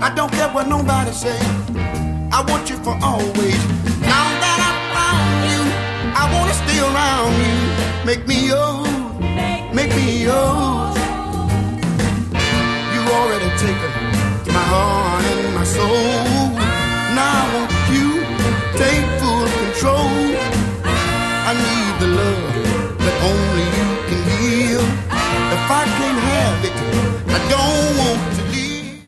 I don't care what nobody say. I want you for always. Now that I found you, I wanna stay around you. Make me yours, make me yours. You already taken my heart and my soul. Now I want you take full control. I need the love that only